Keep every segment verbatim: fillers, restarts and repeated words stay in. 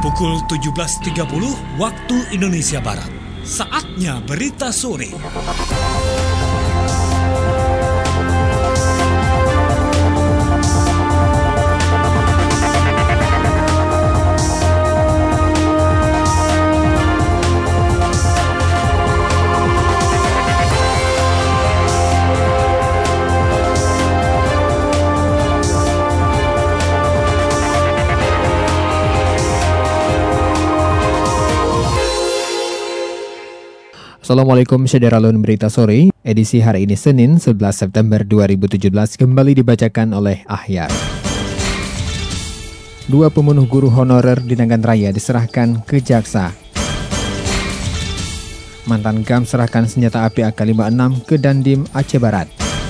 Pukul tujuh belas tiga puluh waktu Indonesia Barat. Saatnya berita sore. Assalamualaikum Syederalun Berita Sore, edisi hari ini Senin sebelas September dua ribu tujuh belas kembali dibacakan oleh Ahyar. Dua pembunuh guru honorer di Nagan Raya diserahkan ke jaksa. Mantan G A M serahkan senjata api A K lima puluh enam ke Dandim Aceh Barat.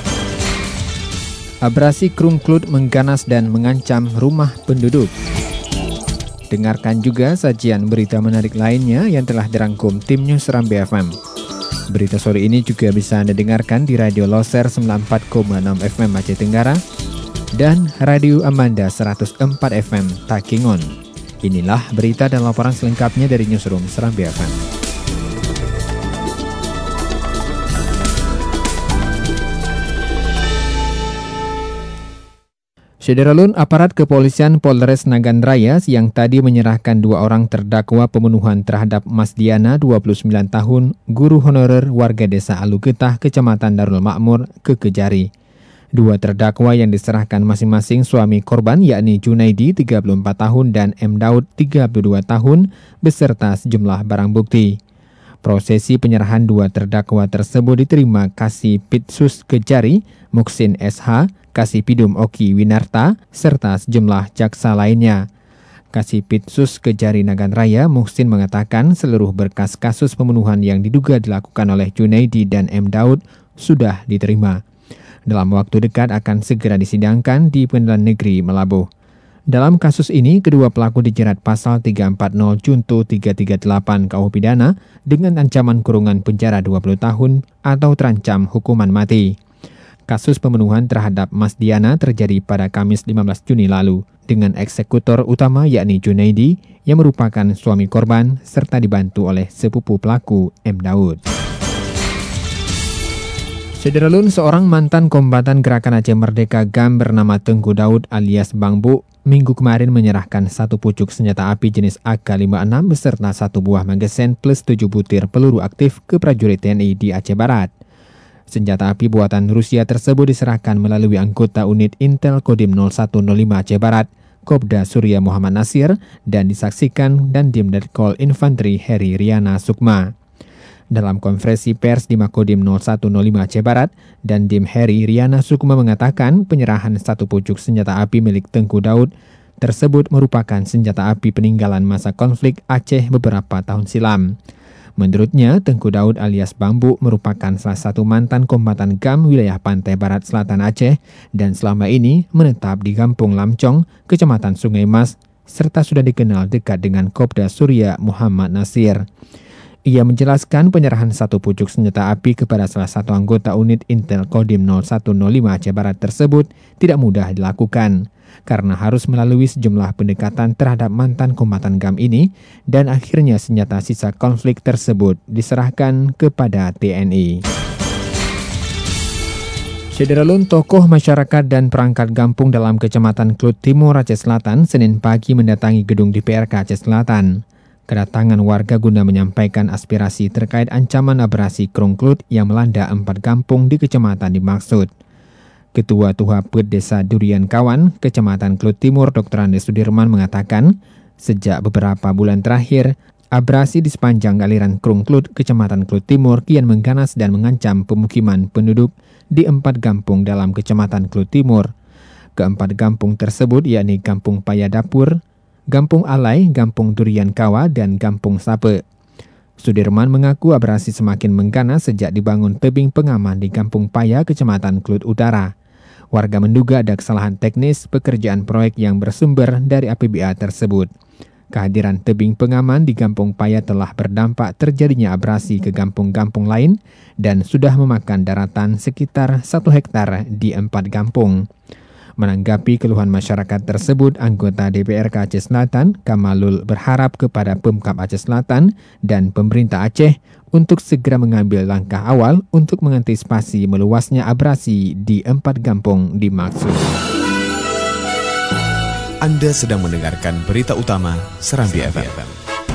Abrasi Krungklut mengganas dan mengancam rumah penduduk. Dengarkan juga sajian berita menarik lainnya yang telah dirangkum tim News Serambi F M. Berita sore ini juga bisa Anda dengarkan di Radio Loser sembilan puluh empat koma enam F M Aceh Tenggara dan Radio Amanda seratus empat F M Takingon. Inilah berita dan laporan selengkapnya dari Newsroom Serambi F M. Syederalun, aparat kepolisian Polres Nagan Raya yang tadi menyerahkan dua orang terdakwa pembunuhan terhadap Mas Diana, dua puluh sembilan tahun, guru honorer warga desa Alugetah, Kecamatan Darul Makmur, ke Kejari. Dua terdakwa yang diserahkan masing-masing suami korban yakni Junaidi, tiga puluh empat tahun, dan M. Daud, tiga puluh dua tahun, beserta sejumlah barang bukti. Prosesi penyerahan dua terdakwa tersebut diterima Kasih Pitsus Kejari, Muksin S H, Kasih Pidum Oki Winarta, serta sejumlah jaksa lainnya. Kasih Pitsus Kejari Nagan Raya, Muksin mengatakan seluruh berkas kasus pembunuhan yang diduga dilakukan oleh Junaidi dan M. Daud sudah diterima. Dalam waktu dekat akan segera disidangkan di Pengadilan Negeri Melabuh. Dalam kasus ini, kedua pelaku dijerat pasal tiga empat nol Junto tiga tiga delapan K U H Pidana dengan ancaman kurungan penjara dua puluh tahun atau terancam hukuman mati. Kasus pembunuhan terhadap Mas Diana terjadi pada Kamis lima belas Juni lalu dengan eksekutor utama yakni Junaidi yang merupakan suami korban serta dibantu oleh sepupu pelaku M. Daud. Syederalun, seorang mantan kombatan Gerakan Aceh Merdeka G A M bernama Tengku Daud alias Bang Bu minggu kemarin menyerahkan satu pucuk senjata api jenis A K lima puluh enam beserta satu buah magazin plus tujuh butir peluru aktif ke prajurit T N I di Aceh Barat. Senjata api buatan Rusia tersebut diserahkan melalui anggota unit Intel Kodim nol satu nol lima Aceh Barat, Kopda Surya Muhammad Nasir, dan disaksikan Dandim Detkol Infanteri Heri Riana Sukma. Dalam konferensi pers di Makodim nol satu nol lima Aceh Barat, Dandim Heri Riana Sukma mengatakan penyerahan satu pucuk senjata api milik Tengku Daud tersebut merupakan senjata api peninggalan masa konflik Aceh beberapa tahun silam. Menurutnya, Tengku Daud alias Bambu merupakan salah satu mantan kombatan G A M wilayah pantai barat selatan Aceh dan selama ini menetap di Kampung Lamcong, Kecamatan Sungai Mas, serta sudah dikenal dekat dengan Kopda Surya Muhammad Nasir. Ia menjelaskan penyerahan satu pucuk senjata api kepada salah satu anggota unit Intel Kodim nol satu nol lima Aceh Barat tersebut tidak mudah dilakukan karena harus melalui sejumlah pendekatan terhadap mantan kombatan G A M ini dan akhirnya senjata sisa konflik tersebut diserahkan kepada T N I. Syederalun, tokoh masyarakat dan perangkat kampung dalam Kecamatan Klut Timur Aceh Selatan Senin pagi mendatangi gedung D P R K Aceh Selatan. Kedatangan warga guna menyampaikan aspirasi terkait ancaman abrasi Krungklut yang melanda empat kampung di kecamatan dimaksud. Ketua Tuha Pet Desa Durian Kawan, Kecamatan Klut Timur, Doktor Andes Sudirman mengatakan, sejak beberapa bulan terakhir, abrasi di sepanjang aliran Krungklut, Kecamatan Klut Timur, kian mengganas dan mengancam pemukiman penduduk di empat kampung dalam Kecamatan Klut Timur. Keempat kampung tersebut yakni Kampung Paya Dapur, Kampung Alai, Kampung Durian Kawa, dan Kampung Sape. Sudirman mengaku abrasi semakin mengganas sejak dibangun tebing pengaman di Kampung Paya, Kecamatan Klut Utara. Warga menduga ada kesalahan teknis pekerjaan proyek yang bersumber dari A P B A tersebut. Kehadiran tebing pengaman di Kampung Paya telah berdampak terjadinya abrasi ke kampung-kampung lain dan sudah memakan daratan sekitar satu hektar di empat kampung. Menanggapi keluhan masyarakat tersebut, anggota D P R K Aceh Selatan, Kamalul, berharap kepada Pemkab Aceh Selatan dan pemerintah Aceh untuk segera mengambil langkah awal untuk mengantisipasi meluasnya abrasi di empat kampung dimaksud. Anda sedang mendengarkan berita utama Serambi F M.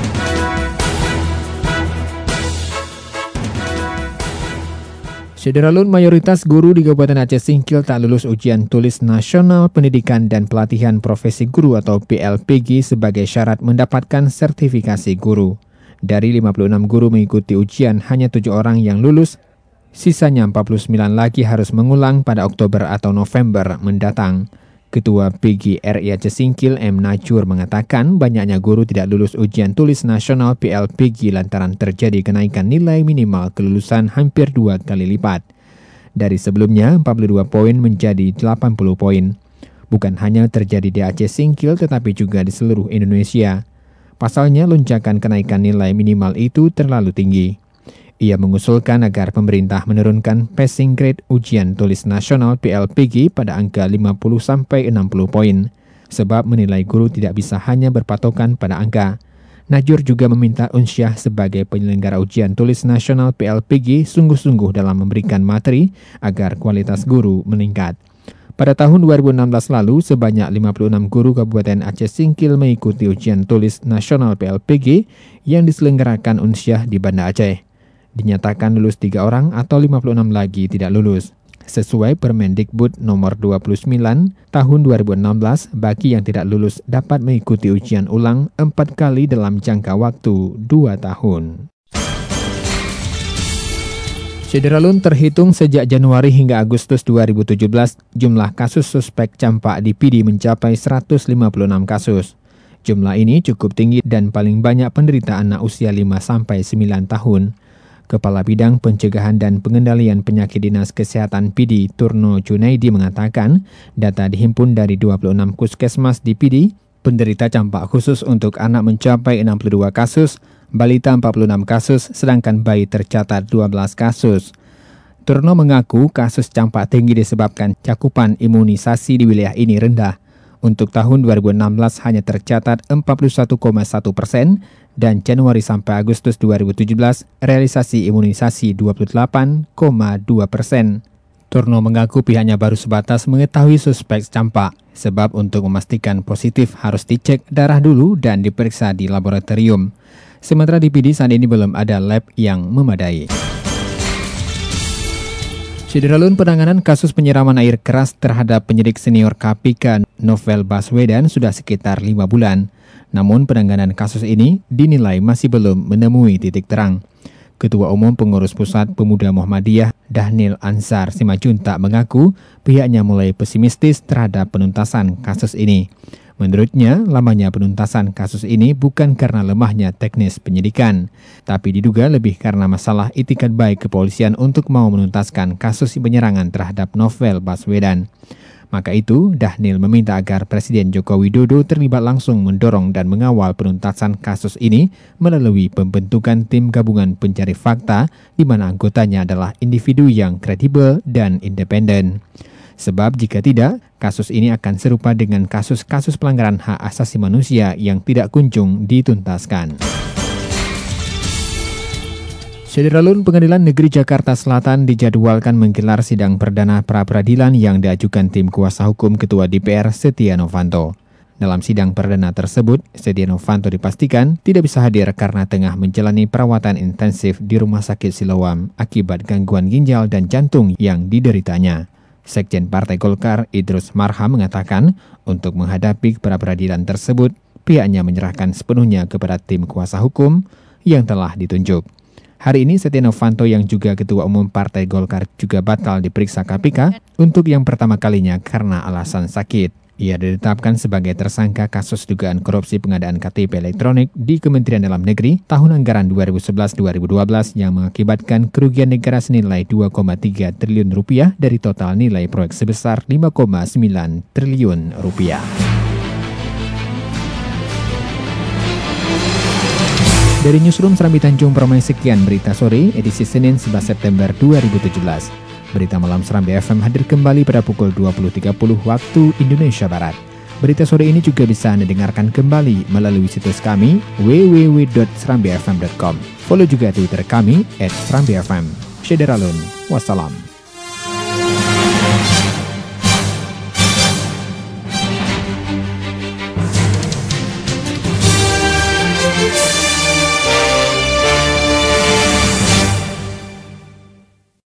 Sederalun, mayoritas guru di Kabupaten Aceh Singkil tak lulus ujian tulis nasional pendidikan dan pelatihan profesi guru atau P L P G sebagai syarat mendapatkan sertifikasi guru. Dari lima puluh enam guru mengikuti ujian, hanya tujuh orang yang lulus. Sisanya empat puluh sembilan lagi harus mengulang pada Oktober atau November mendatang. Ketua P G R I Aceh Singkil M. Najur mengatakan banyaknya guru tidak lulus ujian tulis nasional P L P G lantaran terjadi kenaikan nilai minimal kelulusan hampir dua kali lipat. Dari sebelumnya empat puluh dua poin menjadi delapan puluh poin. Bukan hanya terjadi di Aceh Singkil tetapi juga di seluruh Indonesia. Pasalnya lonjakan kenaikan nilai minimal itu terlalu tinggi. Ia mengusulkan agar pemerintah menurunkan passing grade ujian tulis nasional P L P G pada angka lima puluh sampai enam puluh poin, sebab menilai guru tidak bisa hanya berpatokan pada angka. Najur juga meminta Unsyah sebagai penyelenggara ujian tulis nasional P L P G sungguh-sungguh dalam memberikan materi agar kualitas guru meningkat. Pada tahun dua ribu enam belas lalu, sebanyak lima puluh enam guru Kabupaten Aceh Singkil mengikuti ujian tulis nasional P L P G yang diselenggarakan Unsyah di Banda Aceh. Dinyatakan lulus tiga orang atau lima puluh enam lagi tidak lulus. Sesuai Permendikbud nomor dua puluh sembilan tahun dua ribu enam belas, bagi yang tidak lulus dapat mengikuti ujian ulang empat kali dalam jangka waktu dua tahun. Sederalun, terhitung sejak Januari hingga Agustus dua ribu tujuh belas, jumlah kasus suspek campak di P D mencapai seratus lima puluh enam kasus. Jumlah ini cukup tinggi dan paling banyak penderita anak usia lima sampai sembilan tahun. Kepala Bidang Pencegahan dan Pengendalian Penyakit Dinas Kesehatan P D, Turno Junaidi, mengatakan data dihimpun dari dua puluh enam puskesmas di P D, penderita campak khusus untuk anak mencapai enam puluh dua kasus, balita empat puluh enam kasus, sedangkan bayi tercatat dua belas kasus. Turno mengaku kasus campak tinggi disebabkan cakupan imunisasi di wilayah ini rendah. Untuk tahun dua ribu enam belas hanya tercatat empat puluh satu koma satu persen dan Januari sampai Agustus dua ribu tujuh belas realisasi imunisasi dua puluh delapan koma dua persen. Turno mengaku pihaknya baru sebatas mengetahui suspek campak, sebab untuk memastikan positif harus dicek darah dulu dan diperiksa di laboratorium. Sementara di P D saat ini belum ada lab yang memadai. Sederalun, penanganan kasus penyiraman air keras terhadap penyidik senior K P K Novel Baswedan sudah sekitar lima bulan. Namun penanganan kasus ini dinilai masih belum menemui titik terang. Ketua Umum Pengurus Pusat Pemuda Muhammadiyah Dahnil Ansar Simajuntak mengaku pihaknya mulai pesimistis terhadap penuntasan kasus ini. Menurutnya, lamanya penuntasan kasus ini bukan karena lemahnya teknis penyidikan, tapi diduga lebih karena masalah itikat baik kepolisian untuk mau menuntaskan kasus penyerangan terhadap Novel Baswedan. Maka itu, Dahnil meminta agar Presiden Joko Widodo terlibat langsung mendorong dan mengawal penuntasan kasus ini melalui pembentukan tim gabungan pencari fakta di mana anggotanya adalah individu yang kredibel dan independen. Sebab jika tidak, kasus ini akan serupa dengan kasus-kasus pelanggaran hak asasi manusia yang tidak kunjung dituntaskan. Sederalun, Pengadilan Negeri Jakarta Selatan dijadwalkan menggelar sidang perdana pra-peradilan yang diajukan tim kuasa hukum Ketua D P R Setia Novanto. Dalam sidang perdana tersebut, Setia Novanto dipastikan tidak bisa hadir karena tengah menjalani perawatan intensif di Rumah Sakit Siloam akibat gangguan ginjal dan jantung yang dideritanya. Sekjen Partai Golkar Idrus Marham mengatakan untuk menghadapi pra-peradilan tersebut, pihaknya menyerahkan sepenuhnya kepada tim kuasa hukum yang telah ditunjuk. Hari ini Setia Novanto yang juga Ketua Umum Partai Golkar juga batal diperiksa K P K untuk yang pertama kalinya karena alasan sakit. Ia ditetapkan sebagai tersangka kasus dugaan korupsi pengadaan K T P elektronik di Kementerian Dalam Negeri tahun anggaran dua ribu sebelas dua ribu dua belas yang mengakibatkan kerugian negara senilai dua koma tiga triliun rupiah dari total nilai proyek sebesar lima koma sembilan triliun rupiah. Dari Newsroom Serambi Tanjung Permai, sekian berita sore edisi Senin sebelas September dua ribu tujuh belas. Berita Malam Serambi F M hadir kembali pada pukul dua puluh tiga puluh waktu Indonesia Barat. Berita sore ini juga bisa Anda dengarkan kembali melalui situs kami w w w dot serambi f m dot com. Follow juga Twitter kami at serambi f m. Syederalun, wassalam.